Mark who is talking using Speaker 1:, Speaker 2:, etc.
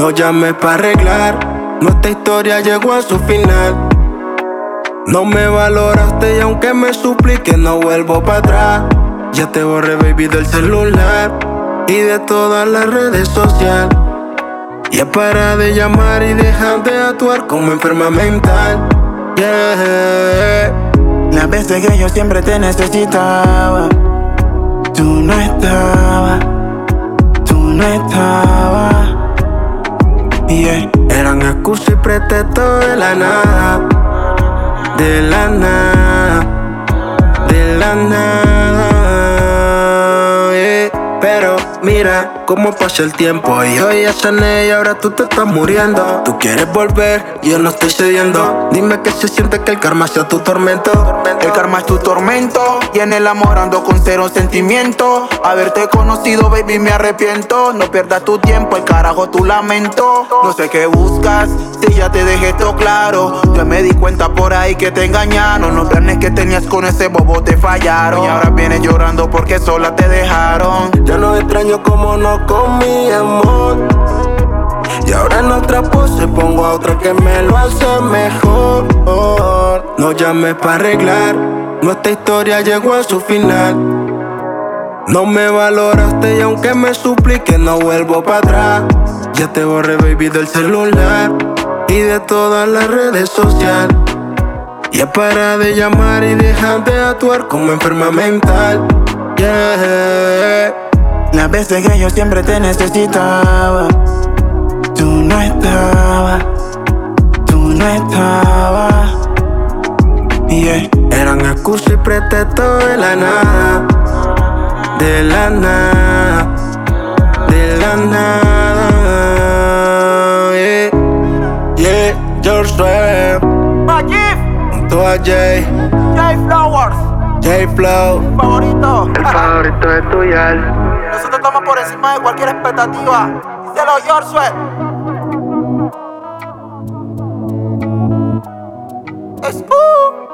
Speaker 1: No llames para arreglar, nuestra historia llegó a su final. No me valoraste y aunque me supliques no vuelvo para atrás. Ya te borré, baby, del celular y de todas las redes sociales. Ya para de llamar y dejar de actuar como enferma mental. Yeah.
Speaker 2: Las veces que yo siempre te necesitaba, tú no estabas, tú no estabas. Yeah.
Speaker 1: Eran excusas y pretextos de la nada, de la nada, de la nada. Yeah. Pero mira cómo pasa el tiempo y hoy ya sané y ahora tú te estás muriendo. Tú quieres volver y yo no estoy cediendo. Dime que se siente que el karma sea tu tormento.
Speaker 2: El karma es tu tormento y en el amor ando con cero sentimiento. Haberte conocido, baby, me arrepiento. No pierdas tu tiempo, el carajo tu lamento. No sé qué buscas, si ya te dejé todo claro. Ya me di cuenta por ahí que te engañaron. Los planes que tenías con ese bobo te fallaron. Y ahora vienes llorando porque sola te dejaron.
Speaker 1: Ya no extraño como no con mi amor. Y ahora en otra pose pongo a otra que me lo hace mejor. No llames para arreglar, nuestra historia llegó a su final. No me valoraste y aunque me supliques no vuelvo para atrás. Ya te borré, baby, del celular y de todas las redes sociales. Ya para de llamar y dejar de actuar como enferma mental. Yeah.
Speaker 2: Las veces que yo siempre te necesitaba, tú no estabas, tú no estabas. Yeah.
Speaker 1: Eran excusas y pretextos de la nada, de la nada, de la nada. Yeah, yeah, George Swear junto a Jay
Speaker 2: Flowers,
Speaker 1: J-Flow.
Speaker 2: favorito.
Speaker 1: El favorito es tuyo.
Speaker 2: Nosotros estamos por encima de cualquier expectativa. Díselo, Josué. Es